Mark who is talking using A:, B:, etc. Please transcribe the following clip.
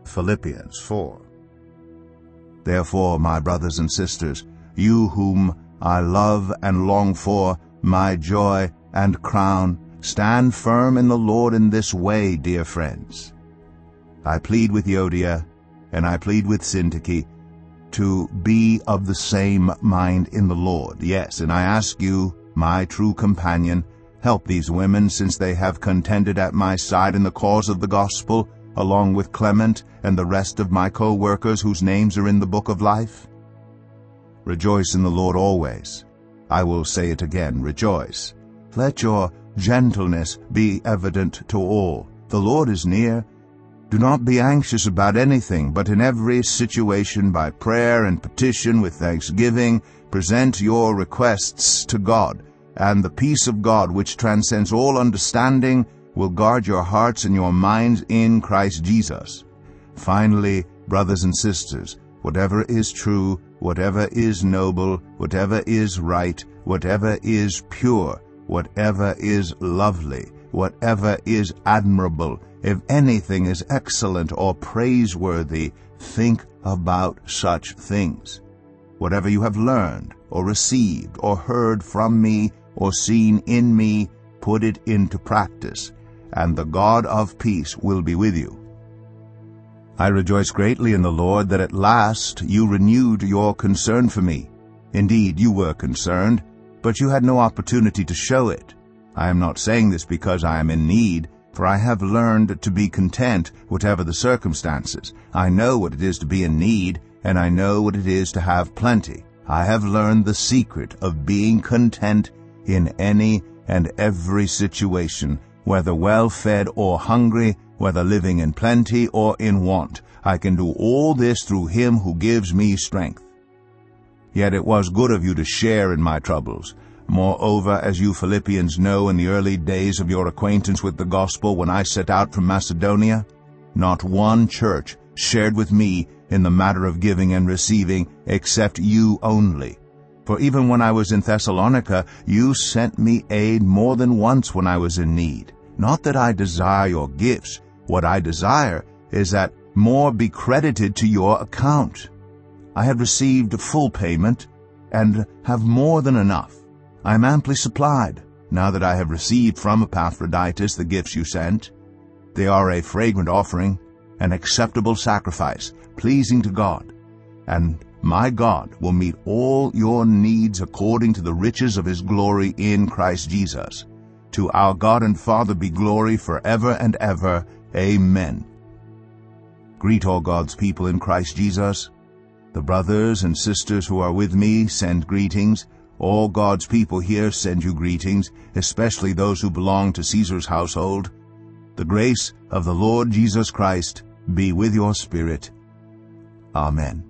A: Philippians 4. Therefore, my brothers and sisters, you whom I love and long for, my joy and crown, stand firm in the Lord in this way, dear friends. I plead with Euodia, and I plead with Syntyche, to be of the same mind in the Lord. Yes, and I ask you, my true companion, help these women, since they have contended at my side in the cause of the gospel, along with Clement and the rest of my co-workers whose names are in the book of life. Rejoice in the Lord always. I will say it again, rejoice. Let your gentleness be evident to all. The Lord is near. Do not be anxious about anything, but in every situation by prayer and petition with thanksgiving, present your requests to God, and the peace of God, which transcends all understanding, will guard your hearts and your minds in Christ Jesus. Finally, brothers and sisters, whatever is true, whatever is noble, whatever is right, whatever is pure, whatever is lovely, whatever is admirable, if anything is excellent or praiseworthy, think about such things. Whatever you have learned, or received, or heard from me, or seen in me, put it into practice, and the God of peace will be with you. I rejoice greatly in the Lord that at last you renewed your concern for me. Indeed, you were concerned, but you had no opportunity to show it. I am not saying this because I am in need, for I have learned to be content whatever the circumstances. I know what it is to be in need, and I know what it is to have plenty. I have learned the secret of being content in any and every situation, whether well-fed or hungry, whether living in plenty or in want. I can do all this through him who gives me strength. Yet it was good of you to share in my troubles. Moreover, as you Philippians know, in the early days of your acquaintance with the gospel, when I set out from Macedonia, not one church shared with me in the matter of giving and receiving, except you only. For even when I was in Thessalonica, you sent me aid more than once when I was in need. Not that I desire your gifts. What I desire is that more be credited to your account. I have received full payment, and have more than enough. I am amply supplied, now that I have received from Epaphroditus the gifts you sent. They are a fragrant offering, an acceptable sacrifice, pleasing to God. And my God will meet all your needs according to the riches of his glory in Christ Jesus. To our God and Father be glory forever and ever. Amen. Greet all God's people in Christ Jesus. The brothers and sisters who are with me send greetings. All God's people here send you greetings, especially those who belong to Caesar's household. The grace of the Lord Jesus Christ be with your spirit. Amen.